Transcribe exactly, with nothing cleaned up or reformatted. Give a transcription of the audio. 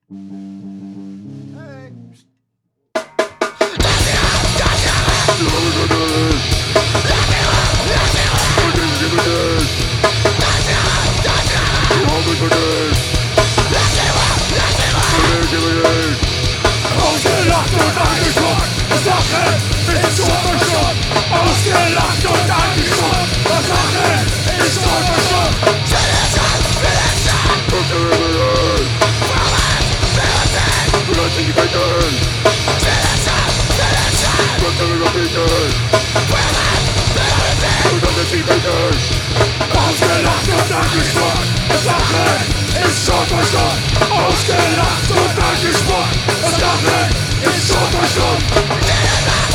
Ausgelacht und angeschaut, das Sache ist schon verstanden. Ausgelacht und angeschaut, das Sache ist schon verstanden. Ausgelacht und angeschaut, das Sache ist schon verstanden. Ausgelacht und angesprochen, das Lachen ist schon verstanden.